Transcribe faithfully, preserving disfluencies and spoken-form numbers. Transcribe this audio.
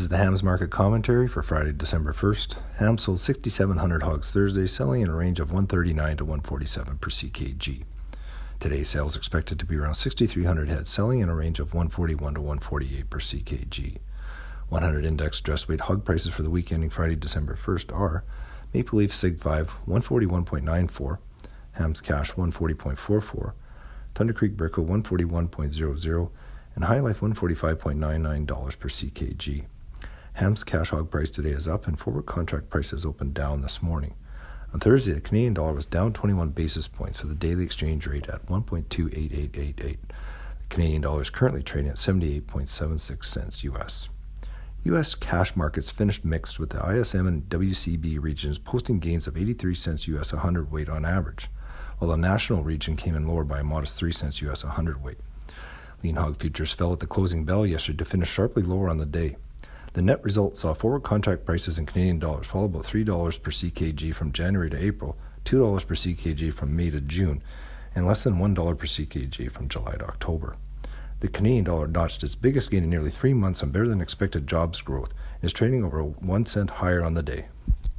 This is the Hams Market Commentary for Friday, December first. Hams sold six thousand seven hundred hogs Thursday, selling in a range of one thirty-nine to one forty-seven per C K G. Today's sales expected to be around six thousand three hundred head, selling in a range of one forty-one to one forty-eight per C K G. one hundred index dress weight hog prices for the week ending Friday, December first are Maple Leaf Sig five, one forty-one point nine four, Hams Cash one forty point four four, Thunder Creek Brickle one forty-one point zero zero, and High Life one forty-five point nine nine dollars per C K G. Hams cash hog price today is up and forward contract prices opened down this morning. On Thursday, the Canadian dollar was down twenty-one basis points for the daily exchange rate at one point two eight eight eight eight. The Canadian dollar is currently trading at seventy-eight point seven six cents U S. U S cash markets finished mixed, with the I S M and W C B regions posting gains of eighty-three cents U S a hundredweight on average, while the national region came in lower by a modest three cents U S a hundredweight. Lean hog futures fell at the closing bell yesterday to finish sharply lower on the day. The net result saw forward contract prices in Canadian dollars fall about three dollars per C K G from January to April, two dollars per C K G from May to June, and less than one dollar per C K G from July to October. The Canadian dollar notched its biggest gain in nearly three months on better than expected jobs growth and is trading over one cent higher on the day.